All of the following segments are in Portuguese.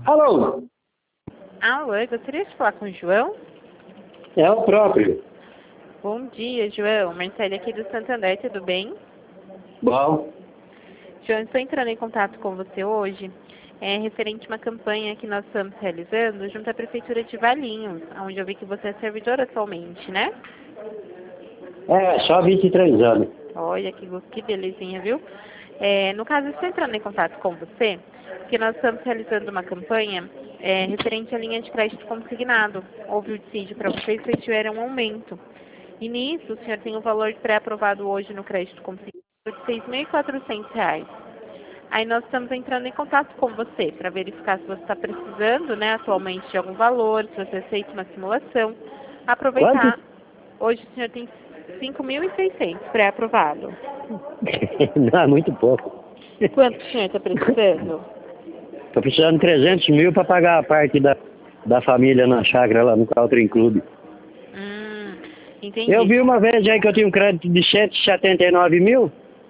Alô? Alô, eu gostaria de falar com o João. É o próprio. Bom dia, João. Marcele aqui do Santander, tudo bem? Bom. João, estou entrando em contato com você hoje, referente a uma campanha que nós estamos realizando junto à Prefeitura de Valinhos, onde eu vi que você é servidor atualmente, né? É, só 23 anos. Olha que belezinha, viu? No caso, eu estou entrando em contato com você, porque nós estamos realizando uma campanha referente à linha de crédito consignado. Houve o dissídio para vocês, vocês tiveram um aumento. E nisso, o senhor tem um valor pré-aprovado hoje no crédito consignado de R$ 6.400. Aí nós estamos entrando em contato com você para verificar se você está precisando, né, atualmente de algum valor, se você aceita uma simulação. Quanto? Aproveitar. Hoje o senhor tem 5.600 pré-aprovado. Não, é muito pouco. Quanto o senhor está precisando? Tô precisando de 300 mil para pagar a parte da família na chácara lá no Country Club. Entendi. Eu vi uma vez aí que eu tinha um crédito de 179 mil.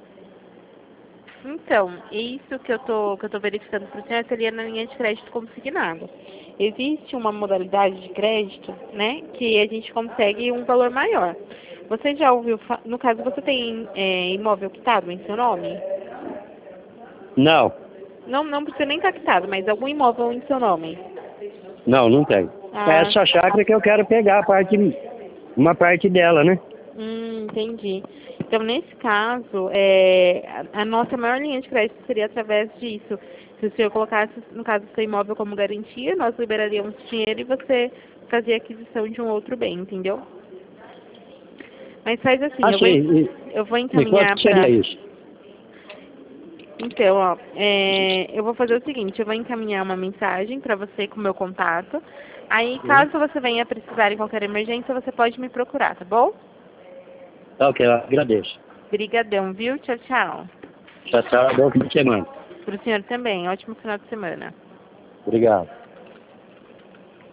Então, isso que eu tô verificando para o senhor seria na linha de crédito consignado. Existe uma modalidade de crédito, né, que a gente consegue um valor maior. Você já ouviu, no caso, você tem imóvel quitado em seu nome? Não, Não precisa nem estar quitado, mas algum imóvel em seu nome. não tenho. É essa chácara que eu quero pegar uma parte dela, né? Entendi. Então, nesse caso, a nossa maior linha de crédito seria através disso. Se o senhor colocasse, no caso, o seu imóvel como garantia, nós liberaríamos dinheiro e você fazia aquisição de um outro bem, entendeu? Mas faz assim, eu vou E encaminhar quanto seria isso? Então, ó, eu vou fazer o seguinte, eu vou encaminhar uma mensagem para você com o meu contato. Aí, caso você venha precisar em qualquer emergência, você pode me procurar, tá bom? Tá ok, eu agradeço. Obrigadão, viu? Tchau, tchau. Tchau, bom fim de semana. Para o senhor também. Ótimo final de semana. Obrigado.